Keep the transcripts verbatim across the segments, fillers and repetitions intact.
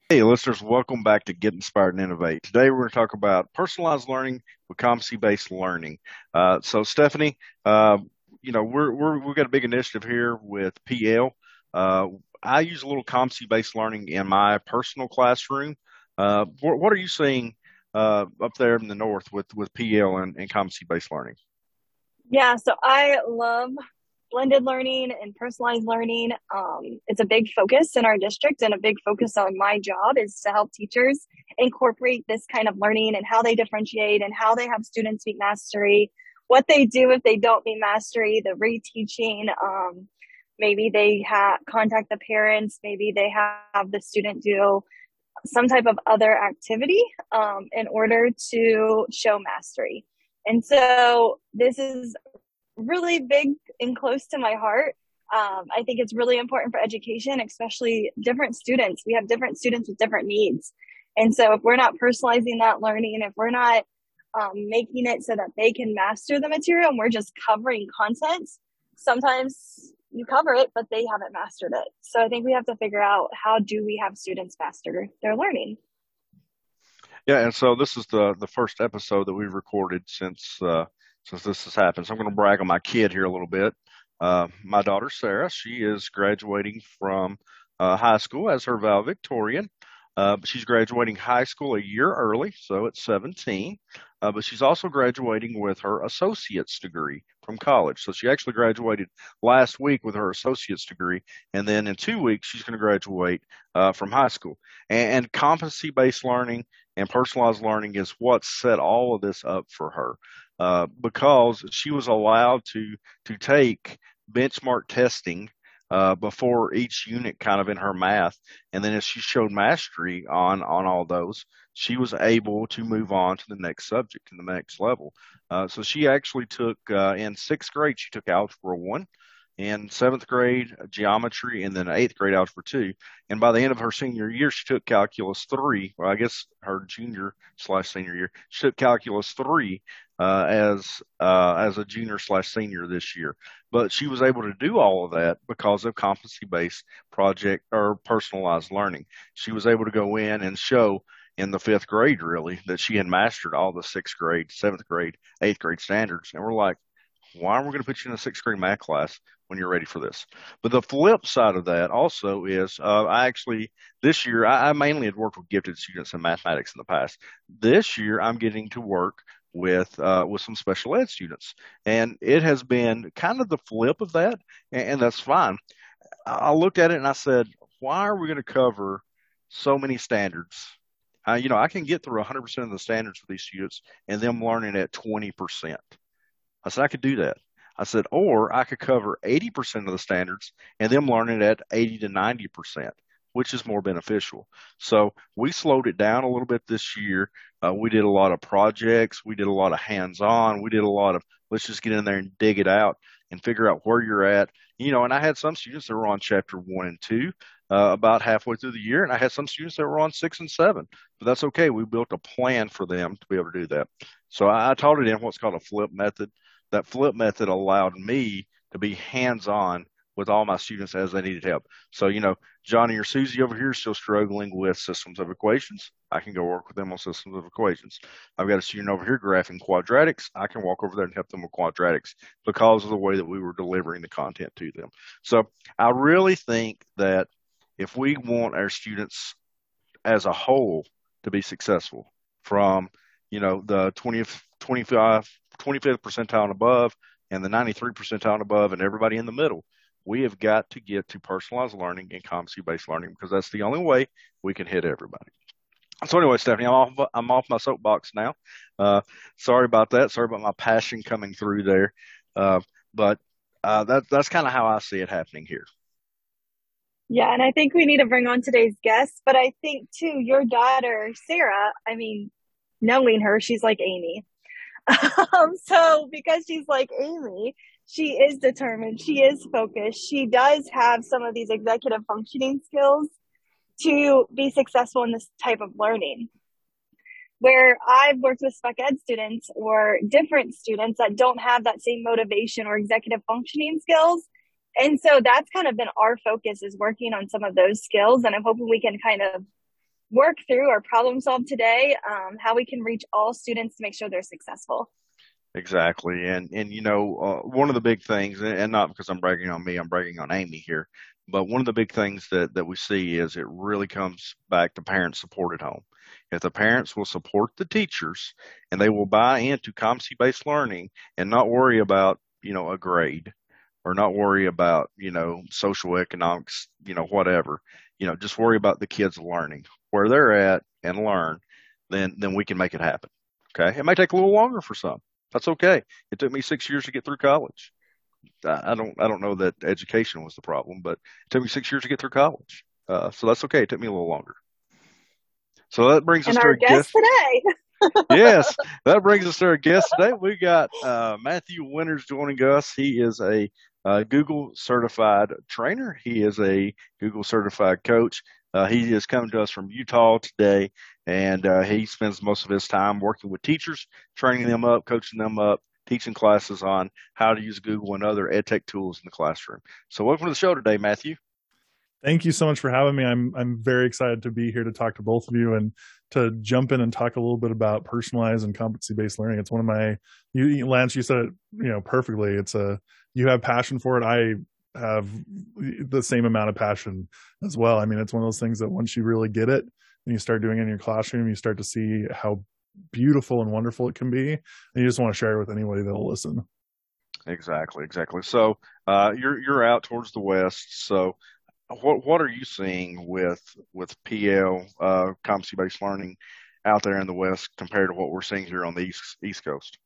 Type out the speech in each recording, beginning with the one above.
Hey, listeners, welcome back to Get Inspired and Innovate. Today, we're going to talk about personalized learning with competency-based learning. Uh, so, Stephanie, uh, you know, we're, we're, we've got a big initiative here with P L. Uh, I use a little competency-based learning in my personal classroom. Uh, what, what are you seeing uh, up there in the north with, with P L and, and competency-based learning? Yeah, so I love blended learning and personalized learning. Um, it's a big focus in our district, and a big focus on my job is to help teachers incorporate this kind of learning and how they differentiate and how they have students meet mastery, what they do if they don't meet mastery, the reteaching. Um, maybe they have contact the parents, maybe they have the student do some type of other activity um, in order to show mastery. And so this is really big and close to my heart. Um, I think it's really important for education, especially different students. We have different students with different needs. And so if we're not personalizing that learning, if we're not um, making it so that they can master the material and we're just covering content, sometimes you cover it, but they haven't mastered it. So I think we have to figure out, how do we have students master their learning? Yeah, and so this is the the first episode that we've recorded since uh, since this has happened. So I'm going to brag on my kid here a little bit. Uh, my daughter Sarah, she is graduating from uh, high school as her valedictorian. Uh, but she's graduating high school a year early, so at seventeen. Uh, but she's also graduating with her associate's degree from college. So she actually graduated last week with her associate's degree, and then in two weeks she's going to graduate uh, from high school. And, and competency-based learning and personalized learning is what set all of this up for her, uh, because she was allowed to to take benchmark testing uh, before each unit, kind of in her math, and then as she showed mastery on on all those, she was able to move on to the next subject and the next level. Uh, so she actually took uh, in sixth grade, she took algebra one. In seventh grade, geometry, and then eighth grade, algebra two. And by the end of her senior year, she took calculus three. Well, I guess her junior slash senior year, she took calculus three uh, as uh, as a junior slash senior this year. But she was able to do all of that because of competency based project or personalized learning. She was able to go in and show in the fifth grade really that she had mastered all the sixth grade, seventh grade, eighth grade standards. And we're like, why are we going to put you in a sixth grade math class when you're ready for this? But the flip side of that also is uh, I actually, this year, I, I mainly had worked with gifted students in mathematics in the past. This year, I'm getting to work with uh, with some special ed students, and it has been kind of the flip of that, and, and that's fine. I, I looked at it and I said, why are we going to cover so many standards? Uh, you know, I can get through one hundred percent of the standards for these students and them learning at twenty percent. I said I could do that. I said, or I could cover eighty percent of the standards and them learning at eighty to ninety percent, which is more beneficial. So we slowed it down a little bit this year. Uh, we did a lot of projects. We did a lot of hands on. We did a lot of, let's just get in there and dig it out and figure out where you're at. You know, and I had some students that were on chapter one and two. Uh, about halfway through the year, and I had some students that were on six and seven, but that's okay. We built a plan for them to be able to do that. So I, I taught it in what's called a flip method. That flip method allowed me to be hands on with all my students as they needed help. So, you know, Johnny or Susie over here is still struggling with systems of equations. I can go work with them on systems of equations. I've got a student over here graphing quadratics. I can walk over there and help them with quadratics because of the way that we were delivering the content to them. So I really think that if we want our students as a whole to be successful, from you know the twentieth, twenty-five, twenty-fifth percentile and above, and the ninety-three percentile and above, and everybody in the middle. We have got to get to personalized learning and competency based learning because that's the only way we can hit everybody. So anyway, Stephanie, I'm off. I'm off my soapbox now. Uh, sorry about that. Sorry about my passion coming through there. Uh, but uh, that that's kind of how I see it happening here. Yeah, and I think we need to bring on today's guest, but I think too, your daughter, Sarah, I mean, knowing her, she's like Amy. Um, so because she's like Amy, she is determined, she is focused, she does have some of these executive functioning skills to be successful in this type of learning. Where I've worked with spec ed students or different students that don't have that same motivation or executive functioning skills. And so that's kind of been our focus, is working on some of those skills. And I'm hoping we can kind of work through or problem solve today, um, how we can reach all students to make sure they're successful. Exactly. And, and, you know, uh, one of the big things, and not because I'm bragging on me, I'm bragging on Amy here, but one of the big things that, that we see is it really comes back to parent support at home. If the parents will support the teachers and they will buy into competency-based learning and not worry about, you know, a grade or not worry about, you know, social economics, you know, whatever, you know, just worry about the kids learning where they're at and learn, then, then we can make it happen. Okay. It may take a little longer for some. That's okay. It took me six years to get through college. I don't I don't know that education was the problem, but it took me six years to get through college. Uh, so that's okay. It took me a little longer. So that brings us And to our our guest guest. today. Yes, that brings us to our guest today. We got uh, Matthew Winters joining us. He is a uh, Google certified trainer. He is a Google certified coach. Uh, he is coming to us from Utah today, and uh, he spends most of his time working with teachers, training them up, coaching them up, teaching classes on how to use Google and other ed tech tools in the classroom. So welcome to the show today, Matthew. Thank you so much for having me. I'm I'm very excited to be here to talk to both of you and to jump in and talk a little bit about personalized and competency-based learning. It's one of my you Lance, you said it, you know, perfectly. It's a you have passion for it. I have the same amount of passion as well. I mean, it's one of those things that once you really get it and you start doing it in your classroom, you start to see how beautiful and wonderful it can be. And you just want to share it with anybody that'll listen. Exactly, exactly. So uh, you're you're out towards the west. So what what are you seeing with with P L uh, competency-based learning out there in the West compared to what we're seeing here on the East East Coast?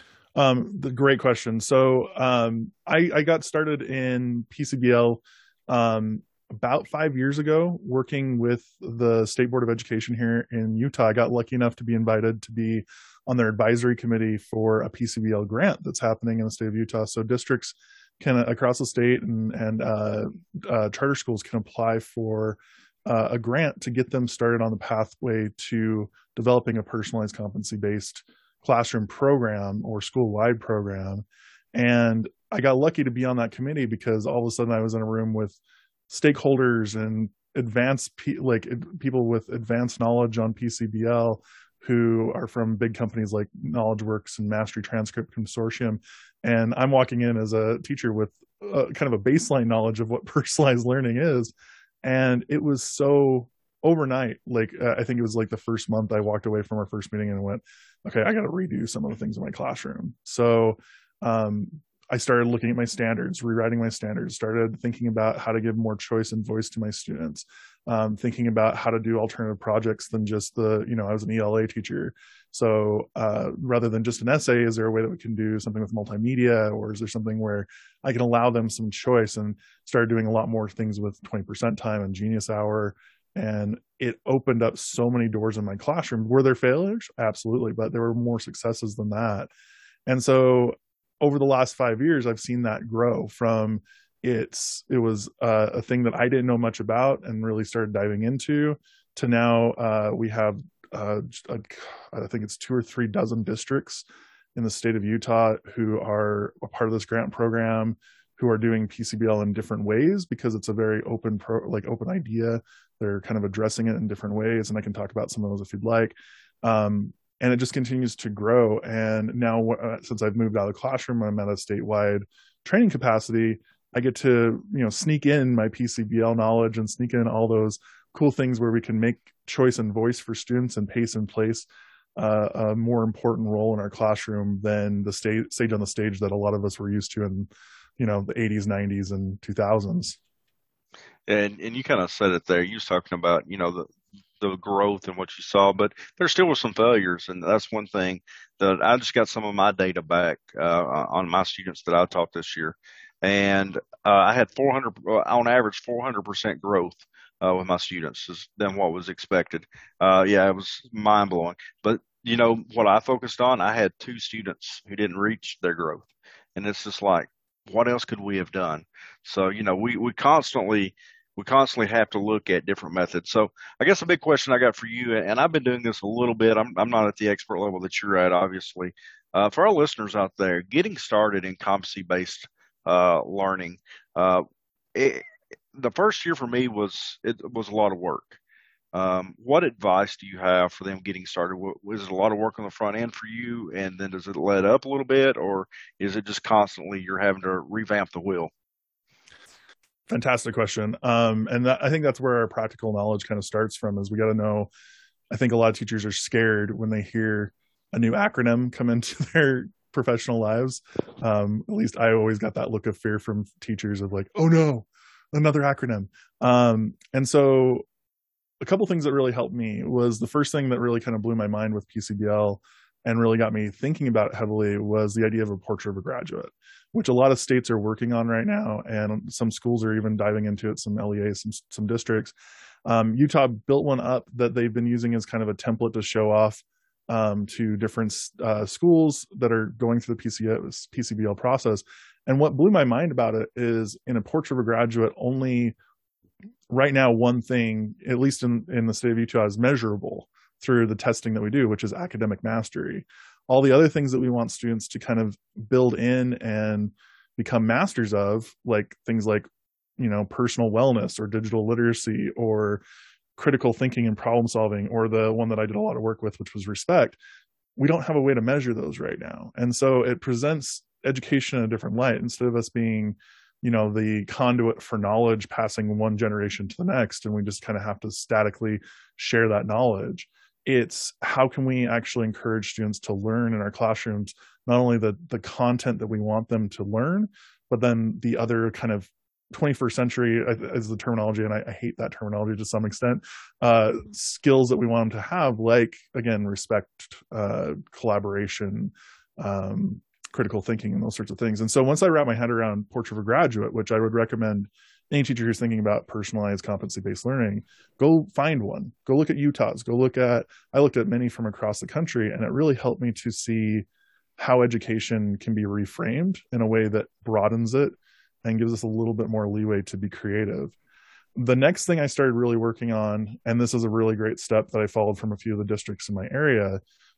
Um, the great question. So um, I, I got started in P C B L um, about five years ago, working with the State Board of Education here in Utah. I got lucky enough to be invited to be on their advisory committee for a P C B L grant that's happening in the state of Utah. So districts can across the state and and uh, uh, charter schools can apply for uh, a grant to get them started on the pathway to developing a personalized competency-based classroom program or school-wide program. And I got lucky to be on that committee because all of a sudden I was in a room with stakeholders and advanced like people with advanced knowledge on P C B L who are from big companies like KnowledgeWorks and Mastery Transcript Consortium. And I'm walking in as a teacher with a, kind of a baseline knowledge of what personalized learning is. And it was so overnight, like uh, I think it was like the first month I walked away from our first meeting and went, okay, I got to redo some of the things in my classroom. So um, I started looking at my standards, rewriting my standards, started thinking about how to give more choice and voice to my students, um, thinking about how to do alternative projects than just the, you know, I was an E L A teacher. So uh, rather than just an essay, is there a way that we can do something with multimedia, or is there something where I can allow them some choice? And started doing a lot more things with twenty percent time and Genius Hour. And it opened up so many doors in my classroom. Were there failures? Absolutely. But there were more successes than that. And so over the last five years, I've seen that grow from it's, it was uh, a thing that I didn't know much about and really started diving into to now uh, we have, uh, a, I think it's two or three dozen districts in the state of Utah who are a part of this grant program, who are doing P C B L in different ways because it's a very open pro, like open idea. They're kind of addressing it in different ways, and I can talk about some of those if you'd like. Um, and it just continues to grow. And now, uh, since I've moved out of the classroom, I'm at a statewide training capacity. I get to, you know, sneak in my P C B L knowledge and sneak in all those cool things where we can make choice and voice for students and pace and place uh, a more important role in our classroom than the stage, stage on the stage that a lot of us were used to in, you know, the eighties, nineties, and two thousands. And and you kind of said it there. You was talking about, you know, the the growth and what you saw, but there still were some failures, and that's one thing that I just got some of my data back uh, on my students that I taught this year, and uh, I had four hundred uh, on average four hundred percent growth uh, with my students than what was expected. Uh, yeah, it was mind blowing. But you know what I focused on? I had two students who didn't reach their growth, and it's just like, what else could we have done? So, you know, we, we constantly, we constantly have to look at different methods. So I guess a big question I got for you, and I've been doing this a little bit. I'm, I'm not at the expert level that you're at, obviously. Uh, for our listeners out there, getting started in competency-based uh, learning, uh, it, the first year for me was, it was a lot of work. Um, what advice do you have for them getting started? Was it a lot of work on the front end for you, and then does it let up a little bit, or is it just constantly you're having to revamp the wheel? Fantastic question. Um, and that, I think that's where our practical knowledge kind of starts from is we got to know, I think a lot of teachers are scared when they hear a new acronym come into their professional lives. Um, at least I always got that look of fear from teachers of like, oh no, another acronym. Um, and so a couple things that really helped me was the first thing that really kind of blew my mind with P C B L and really got me thinking about it heavily was the idea of a portrait of a graduate, which a lot of states are working on right now, and some schools are even diving into it. Some L E As, some some districts. Um, Utah built one up that they've been using as kind of a template to show off um, to different uh, schools that are going through the P C B L process. And what blew my mind about it is in a portrait of a graduate, only right now one thing, at least in, in the state of Utah, is measurable through the testing that we do, which is academic mastery. All the other things that we want students to kind of build in and become masters of, like things like, you know, personal wellness or digital literacy or critical thinking and problem solving, or the one that I did a lot of work with, which was respect, we don't have a way to measure those right now. And so it presents education in a different light. Instead of us being, you know, the conduit for knowledge passing one generation to the next, and we just kind of have to statically share that knowledge, it's how can we actually encourage students to learn in our classrooms, not only the the content that we want them to learn, but then the other kind of twenty-first century is the terminology, and I, I hate that terminology to some extent, uh, skills that we want them to have, like, again, respect, uh, collaboration, um, critical thinking, and those sorts of things. And so once I wrap my head around Portrait of a Graduate, which I would recommend any teacher who's thinking about personalized competency-based learning, go find one. Go look at Utah's. Go look at, I looked at many from across the country, and it really helped me to see how education can be reframed in a way that broadens it and gives us a little bit more leeway to be creative. The next thing I started really working on, and this is a really great step that I followed from a few of the districts in my area,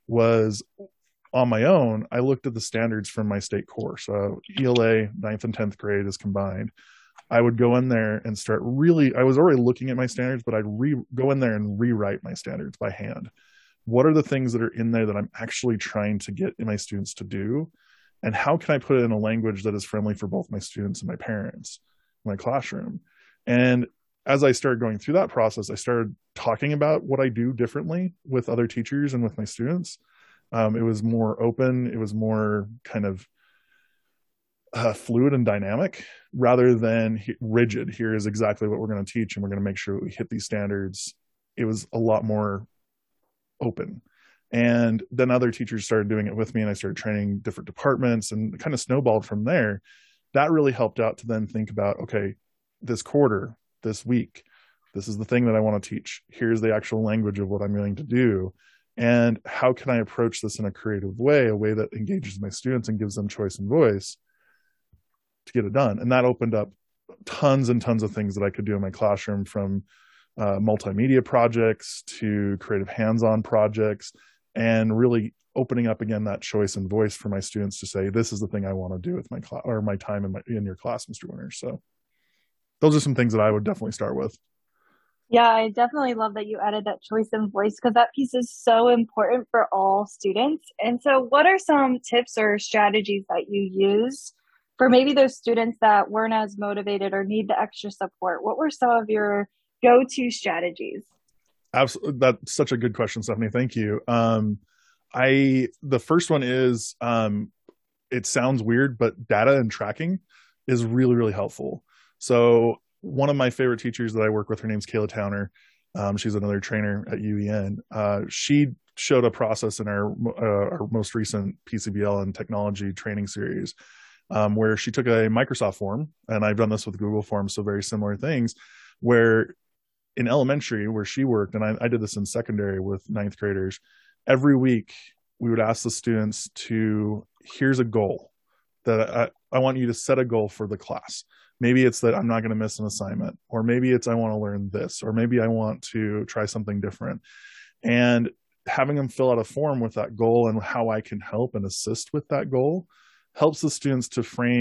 was on my own, I looked at the standards from my state core. So E L A, ninth and tenth grade is combined. I would go in there and start really, I was already looking at my standards, but I'd re, go in there and rewrite my standards by hand. What are the things that are in there that I'm actually trying to get my students to do? And how can I put it in a language that is friendly for both my students and my parents, my classroom? And as I started going through that process, I started talking about what I do differently with other teachers and with my students. Um, it was more open. It was more kind of uh, fluid and dynamic rather than rigid. Here is exactly what we're going to teach, and we're going to make sure we hit these standards. It was a lot more open. And then other teachers started doing it with me, and I started training different departments, and it kind of snowballed from there. That really helped out to then think about, okay, this quarter, this week, this is the thing that I want to teach. Here's the actual language of what I'm going to do. And how can I approach this in a creative way, a way that engages my students and gives them choice and voice to get it done? And that opened up tons and tons of things that I could do in my classroom, from uh, multimedia projects to creative hands-on projects, and really opening up again that choice and voice for my students to say, this is the thing I want to do with my class or my time in, my, in your class, Mister Winters. So those are some things that I would definitely start with. Yeah, I definitely love that you added that choice and voice, because that piece is so important for all students. And so what are some tips or strategies that you use for maybe those students that weren't as motivated or need the extra support? What were some of your go-to strategies? Absolutely. That's such a good question, Stephanie. Thank you. Um, I, the first one is, um, it sounds weird, but data and tracking is really, really helpful. So one of my favorite teachers that I work with, her name's Kayla Towner. Um, she's another trainer at U E N. Uh, she showed a process in our, uh, our most recent P C B L and technology training series, um, where she took a Microsoft form, and I've done this with Google Forms, so very similar things, where in elementary where she worked, and I, I did this in secondary with ninth graders, every week we would ask the students to, here's a goal that I, I want you to set a goal for the class. Maybe it's that I'm not going to miss an assignment, or maybe it's I want to learn this, or maybe I want to try something different. And having them fill out a form with that goal and how I can help and assist with that goal helps the students to frame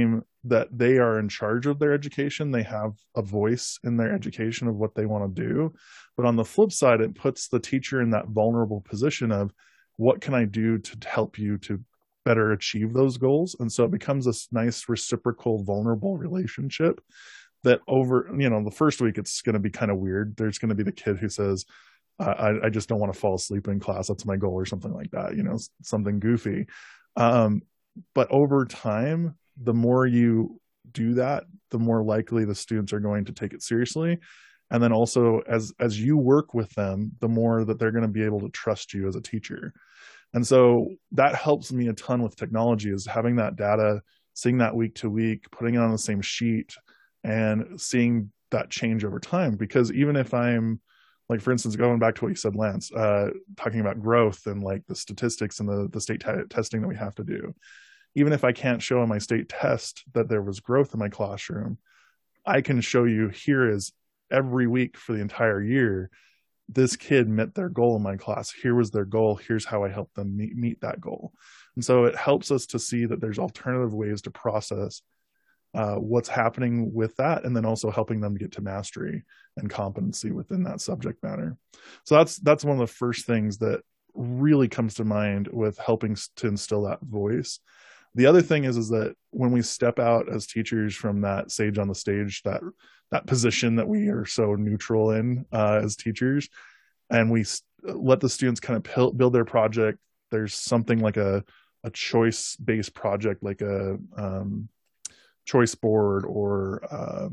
that they are in charge of their education. They have a voice in their education of what they want to do. But on the flip side, it puts the teacher in that vulnerable position of, what can I do to help you to better achieve those goals? And so it becomes this nice reciprocal, vulnerable relationship that over, you know, the first week, it's going to be kind of weird. There's going to be the kid who says, I, I just don't want to fall asleep in class. That's my goal, or something like that, you know, something goofy. Um, but over time, the more you do that, the more likely the students are going to take it seriously. And then also, as as you work with them, the more that they're going to be able to trust you as a teacher. And so that helps me a ton with technology, is having that data, seeing that week to week, putting it on the same sheet, and seeing that change over time. Because even if I'm, like, for instance, going back to what you said, Lance, uh, talking about growth and like the statistics and the, the state t- testing that we have to do, even if I can't show in my state test that there was growth in my classroom, I can show you, here is every week for the entire year, this kid met their goal in my class. Here was their goal. Here's how I helped them meet, meet that goal. And so it helps us to see that there's alternative ways to process uh, what's happening with that, and then also helping them get to mastery and competency within that subject matter. So that's that's one of the first things that really comes to mind with helping to instill that voice. The other thing is, is that when we step out as teachers from that sage on the stage, that that position that we are so neutral in uh, as teachers, and we let the students kind of build their project, there's something like a, a choice-based project, like a um, choice board, or uh,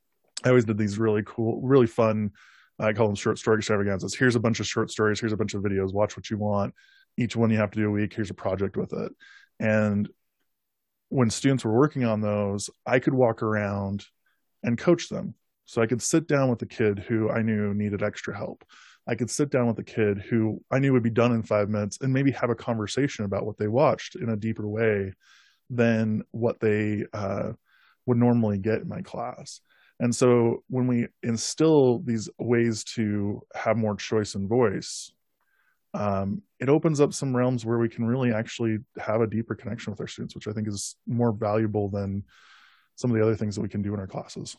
I always did these really cool, really fun, I call them short story extravaganzas. Here's a bunch of short stories. Here's a bunch of videos. Watch what you want. Each one you have to do a week. Here's a project with it. And when students were working on those, I could walk around and coach them. So I could sit down with the kid who I knew needed extra help. I could sit down with the kid who I knew would be done in five minutes and maybe have a conversation about what they watched in a deeper way than what they uh, would normally get in my class. And so when we instill these ways to have more choice and voice, um, it opens up some realms where we can really actually have a deeper connection with our students, which I think is more valuable than some of the other things that we can do in our classes.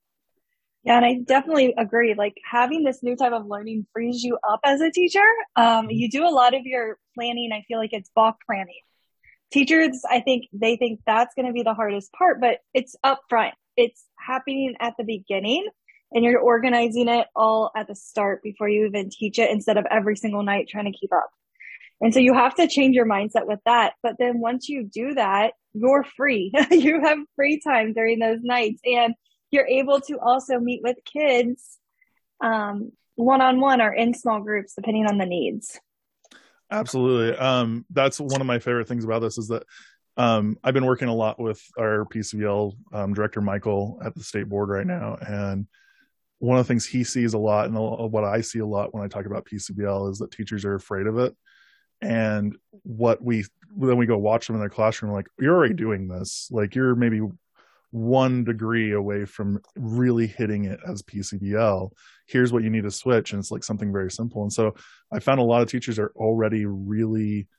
Yeah, and I definitely agree. Like, having this new type of learning frees you up as a teacher. Um, you do a lot of your planning. I feel like it's block planning. Teachers, I think they think that's going to be the hardest part, but it's upfront. It's happening at the beginning, and you're organizing it all at the start before you even teach it, instead of every single night trying to keep up. And so you have to change your mindset with that. But then once you do that, you're free. You have free time during those nights, and you're able to also meet with kids um, one-on-one or in small groups, depending on the needs. Absolutely. Um, that's one of my favorite things about this, is that um, I've been working a lot with our P C B L um, director, Michael, at the state board right now. And one of the things he sees a lot, and what I see a lot when I talk about P C B L, is that teachers are afraid of it. And what we, then we go watch them in their classroom, like, you're already doing this. Like, you're maybe one degree away from really hitting it as P C B L. Here's what you need to switch. And it's like something very simple. And so I found a lot of teachers are already really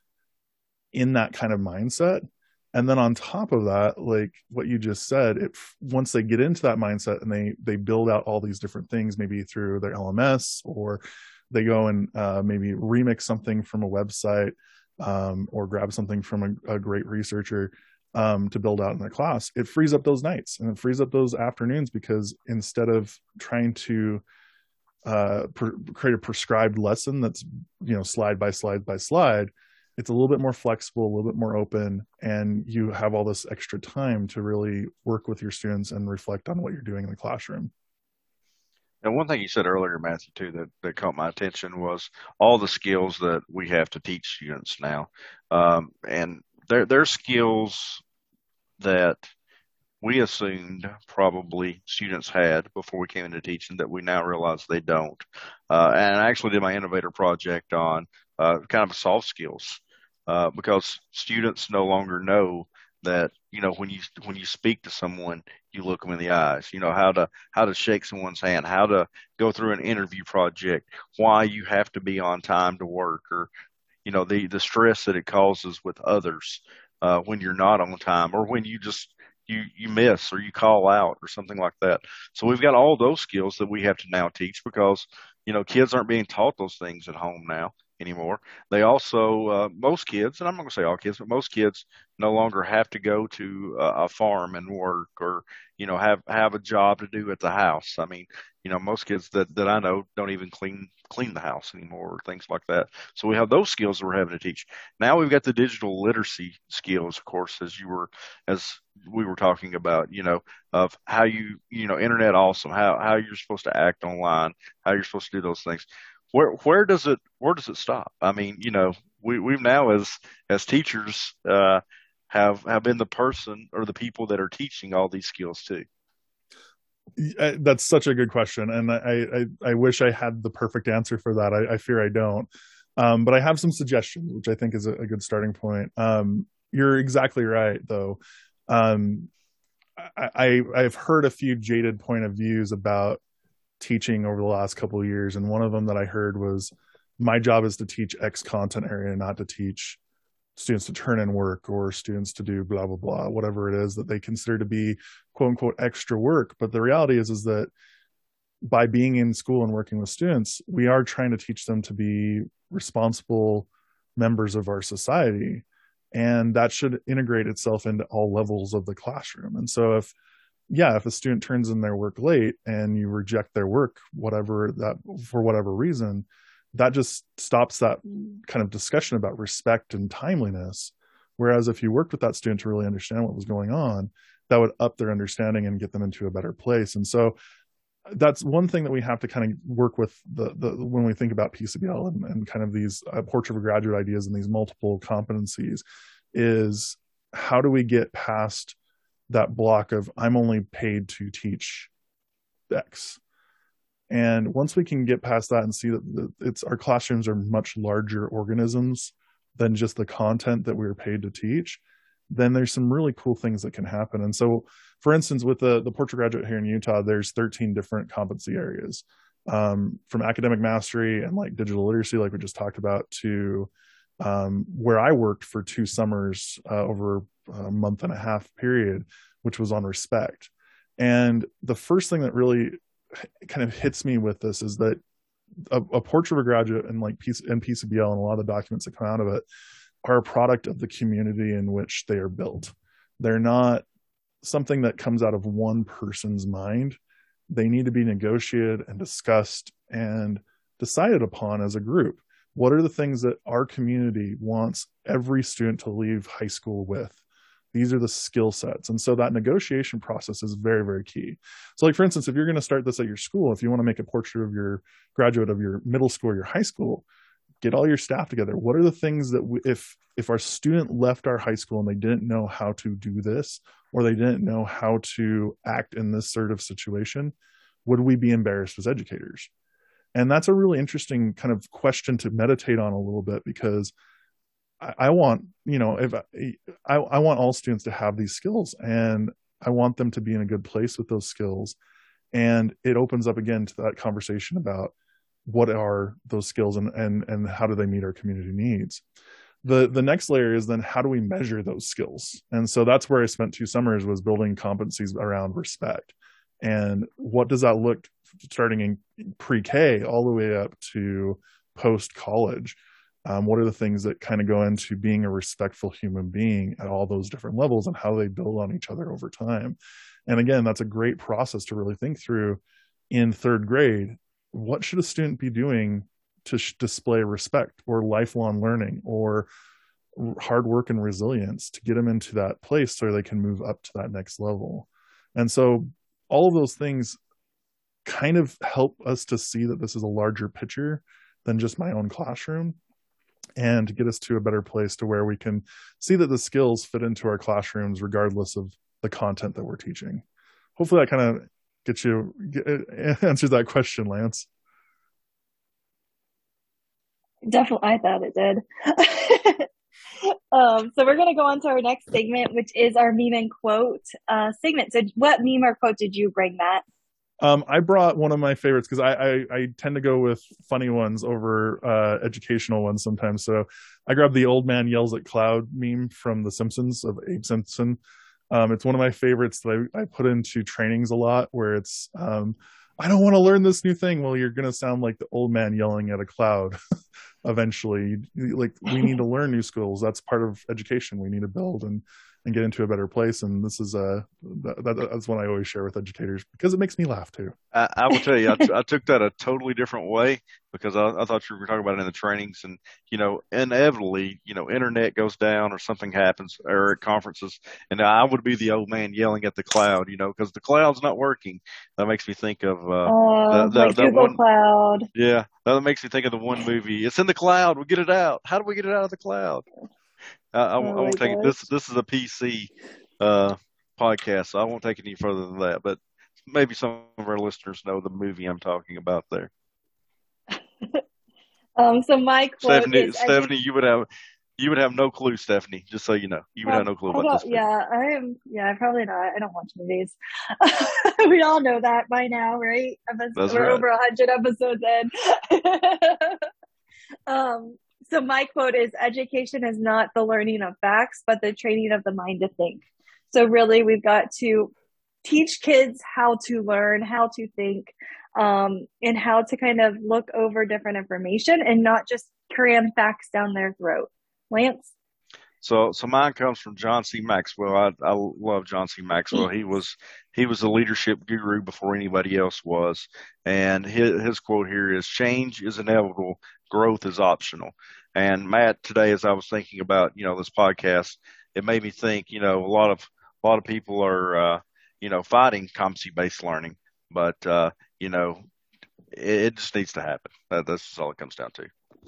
in that kind of mindset. And then on top of that, like what you just said, it, once they get into that mindset and they, they build out all these different things, maybe through their L M S, or they go and uh, maybe remix something from a website, um, or grab something from a, a great researcher, um, to build out in their class, it frees up those nights and it frees up those afternoons, because instead of trying to uh, per, create a prescribed lesson that's, you know, slide by slide by slide, it's a little bit more flexible, a little bit more open, and you have all this extra time to really work with your students and reflect on what you're doing in the classroom. And one thing you said earlier, Matthew, too, that, that caught my attention was all the skills that we have to teach students now. Um, and they're, they're skills that we assumed probably students had before we came into teaching that we now realize they don't. Uh, and I actually did my innovator project on uh, kind of soft skills, uh, because students no longer know that, you know, when you when you speak to someone, you look them in the eyes, you know, how to how to shake someone's hand, how to go through an interview project, why you have to be on time to work, or, you know, the, the stress that it causes with others uh, when you're not on time, or when you just you you miss or you call out or something like that. So we've got all those skills that we have to now teach because, you know, kids aren't being taught those things at home now anymore. They also, uh, most kids, and I'm not going to say all kids, but most kids no longer have to go to uh, a farm and work or, you know, have, have a job to do at the house. I mean, you know, most kids that, that I know don't even clean, clean the house anymore or things like that. So we have those skills that we're having to teach. Now we've got the digital literacy skills, of course, as you were, as we were talking about, you know, of how you, you know, internet awesome, how, how you're supposed to act online, how you're supposed to do those things. Where, where does it, where does it stop? I mean, you know, we, we've now as, as teachers, uh, have, have been the person or the people that are teaching all these skills too. That's such a good question. And I, I, I wish I had the perfect answer for that. I, I fear I don't. Um, but I have some suggestions, which I think is a, a good starting point. Um, you're exactly right, though. Um, I, I, I've heard a few jaded point of views about teaching over the last couple of years. And one of them that I heard was, my job is to teach X content area, not to teach students to turn in work or students to do blah, blah, blah, whatever it is that they consider to be quote unquote extra work. But the reality is, is that by being in school and working with students, we are trying to teach them to be responsible members of our society. And that should integrate itself into all levels of the classroom. And so if, yeah, if a student turns in their work late and you reject their work, whatever that, for whatever reason, that just stops that kind of discussion about respect and timeliness. Whereas if you worked with that student to really understand what was going on, that would up their understanding and get them into a better place. And so that's one thing that we have to kind of work with the, the when we think about P C B L and, and kind of these uh, portrait of a graduate ideas and these multiple competencies is, how do we get past that block of I'm only paid to teach X? And once we can get past that and see that it's, our classrooms are much larger organisms than just the content that we were paid to teach, then there's some really cool things that can happen. And so, for instance, with the, the portrait graduate here in Utah, there's thirteen different competency areas, um, from academic mastery and like digital literacy, like we just talked about, to um, where I worked for two summers uh, over a month and a half period, which was on respect. And the first thing that really kind of hits me with this is that a, a portrait of a graduate and like P C, and P C B L and a lot of the documents that come out of it are a product of the community in which they are built. They're not something that comes out of one person's mind. They need to be negotiated and discussed and decided upon as a group. What are the things that our community wants every student to leave high school with? These are the skill sets. And so that negotiation process is very, very key. So like, for instance, if you're going to start this at your school, if you want to make a portrait of your graduate of your middle school or your high school, get all your staff together. What are the things that we, if, if our student left our high school and they didn't know how to do this, or they didn't know how to act in this sort of situation, would we be embarrassed as educators? And that's a really interesting kind of question to meditate on a little bit, because I want, you know, if I, I want all students to have these skills, and I want them to be in a good place with those skills. And it opens up again to that conversation about what are those skills and, and, and how do they meet our community needs? The, the next layer is then, how do we measure those skills? And so that's where I spent two summers, was building competencies around respect. And what does that look starting in pre-K all the way up to post-college? Um, what are the things that kind of go into being a respectful human being at all those different levels, and how they build on each other over time? And again, that's a great process to really think through in third grade. What should a student be doing to sh- display respect or lifelong learning or hard work and resilience to get them into that place so they can move up to that next level? And so all of those things kind of help us to see that this is a larger picture than just my own classroom, and to get us to a better place to where we can see that the skills fit into our classrooms regardless of the content that we're teaching. Hopefully that kind of gets you, get, answers that question, Lance. Definitely, I thought it did. um, so we're going to go on to our next segment, which is our meme and quote uh, segment. So what meme or quote did you bring, Matt? Um, I brought one of my favorites, because I, I, I tend to go with funny ones over uh, educational ones sometimes. So I grabbed the old man yells at cloud meme from The Simpsons of Abe Simpson. Um, it's one of my favorites that I, I put into trainings a lot, where it's, um, I don't want to learn this new thing. Well, you're going to sound like the old man yelling at a cloud eventually. Like, we need to learn new skills. That's part of education. We need to build and and get into a better place. And this is a that, that's one I always share with educators because it makes me laugh too. I, I will tell you, I, t- I took that a totally different way because I, I thought you were talking about it in the trainings, and you know, inevitably, you know, internet goes down or something happens, or at conferences, and I would be the old man yelling at the cloud, you know, because the cloud's not working. That makes me think of uh, Oh, the, the like that Google one. Cloud. Yeah, that makes me think of the one movie. It's in the cloud. We get it out. How do we get it out of the cloud? I, I, won't- I Oh my won't take it. gosh. This this is a P C uh, podcast, so I won't take it any further than that. But maybe some of our listeners know the movie I'm talking about there. Um, so my quote Stephanie, is edu- Stephanie, you would have you would have no clue, Stephanie. Just so you know, you would have prob- no clue I about don't, this movie. yeah, I am, yeah, probably not. I don't watch movies. We all know that by now, right? That's We're right. over a hundred episodes in. Um, so my quote is education is not the learning of facts, but the training of the mind to think. So really we've got to teach kids how to learn, how to think, um, and how to kind of look over different information and not just cram facts down their throat. Lance? So, so mine comes from John C. Maxwell. I, I love John C. Maxwell. He was he was a leadership guru before anybody else was. And his, his quote here is, "Change is inevitable, growth is optional." And Matt, today, as I was thinking about you know this podcast, it made me think. You know, a lot of a lot of people are uh, you know fighting competency based learning, but uh, you know it, it just needs to happen. That, that's just all it comes down to.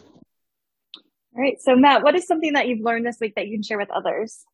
All right. So Matt, what is something that you've learned this week that you can share with others?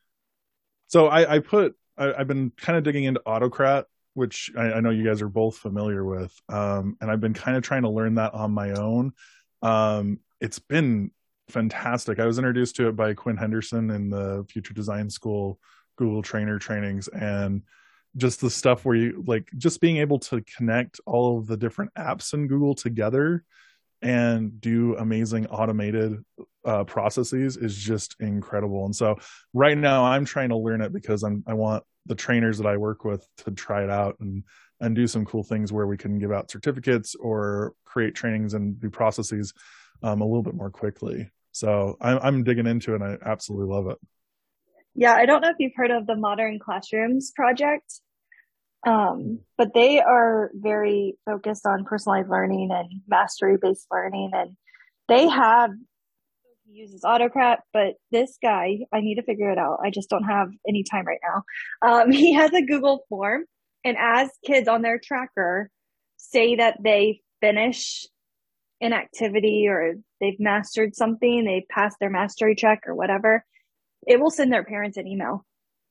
So I, I put I, I've been kind of digging into Autocrat, which I, I know you guys are both familiar with, um, and I've been kind of trying to learn that on my own. Um, it's been fantastic. I was introduced to it by Quinn Henderson in the Future Design School Google Trainer trainings, and just the stuff where you like just being able to connect all of the different apps in Google together and do amazing automated uh, processes is just incredible. And so right now I'm trying to learn it because I'm I want the trainers that I work with to try it out and and do some cool things where we can give out certificates or create trainings and do processes um, a little bit more quickly. So I'm, I'm digging into it and I absolutely love it. Yeah, I don't know if you've heard of the Modern Classrooms project. Um, but they are very focused on personalized learning and mastery based learning. And they have, he uses Autocrat, but this guy, I need to figure it out. I just don't have any time right now. Um, he has a Google form, and as kids on their tracker say that they finish an activity or they've mastered something, they've passed their mastery check or whatever, it will send their parents an email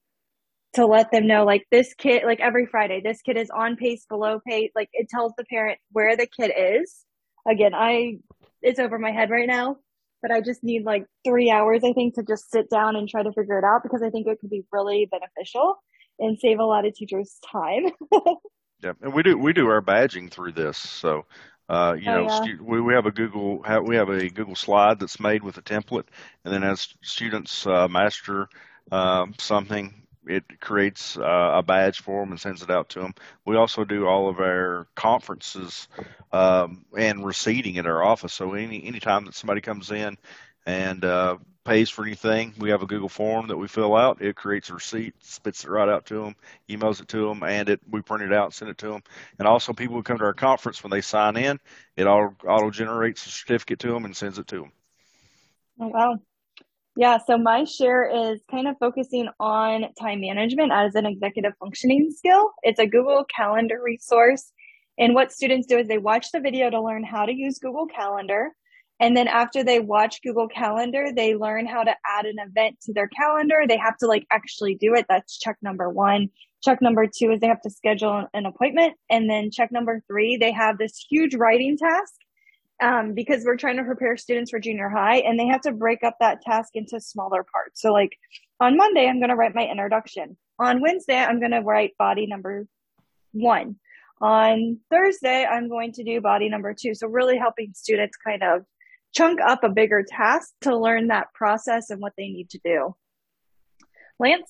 to let them know, like, this kid, like every Friday, this kid is on pace, below pace. Like, it tells the parent where the kid is. Again, I, it's over my head right now, but I just need like three hours, I think, to just sit down and try to figure it out because I think it could be really beneficial and save a lot of teachers time. Yeah, and we do we do our badging through this. So, uh, you Oh know, yeah. stu- we we have a Google we have a Google slide that's made with a template, and then as students uh, master um, something, it creates uh, a badge for them and sends it out to them. We also do all of our conferences um, and receipting at our office. So any anytime that somebody comes in and uh, pays for anything, we have a Google form that we fill out. It creates a receipt, spits it right out to them, emails it to them, and it we print it out and send it to them. And also, people who come to our conference, when they sign in, it auto auto generates a certificate to them and sends it to them. Oh wow. Yeah, so my share is kind of focusing on time management as an executive functioning skill. It's a Google Calendar resource. And what students do is they watch the video to learn how to use Google Calendar. And then after they watch Google Calendar, they learn how to add an event to their calendar. They have to like actually do it. That's check number one. Check number two is they have to schedule an appointment. And then check number three, they have this huge writing task. Um, because we're trying to prepare students for junior high and they have to break up that task into smaller parts. So like on Monday, I'm going to write my introduction. On Wednesday, I'm going to write body number one. On Thursday, I'm going to do body number two. So really helping students kind of chunk up a bigger task to learn that process and what they need to do. Lance?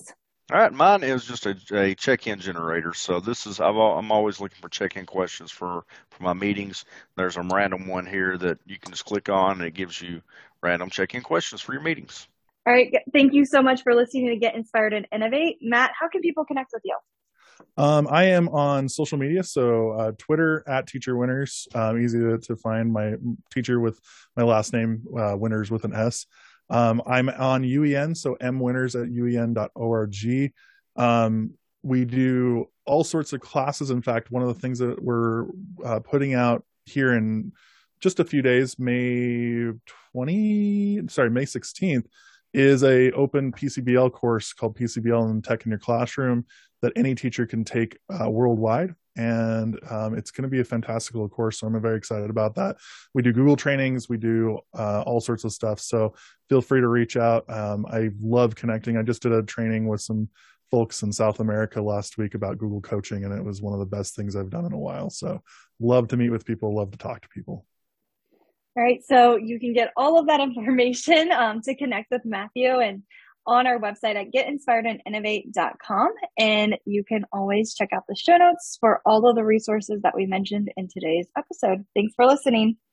All right, mine is just a, a check-in generator. So this is I've, al- I'm always looking for check-in questions for for my meetings. There's a random one here that you can just click on, and it gives you random check-in questions for your meetings. All right. Thank you so much for listening to Get Inspired and Innovate. Matt, how can people connect with you? Um, I am on social media, so uh, Twitter at Teacher Winners. Um, easy to, to find. My teacher with my last name, uh, Winners with an S. Um, I'm on U E N, so mwinners at U E N dot org. Um, we do all sorts of classes. In fact, one of the things that we're uh, putting out here in just a few days, May twentieth, sorry, May sixteenth, is a open P C B L course called P C B L and Tech in Your Classroom that any teacher can take uh, worldwide. And um, it's going to be a fantastical course. So I'm very excited about that. We do Google trainings. We do uh, all sorts of stuff. So feel free to reach out. Um, I love connecting. I just did a training with some folks in South America last week about Google coaching, and it was one of the best things I've done in a while. So love to meet with people, love to talk to people. All right. So you can get all of that information um, to connect with Matthew and on our website at get inspired and innovate dot com. And you can always check out the show notes for all of the resources that we mentioned in today's episode. Thanks for listening.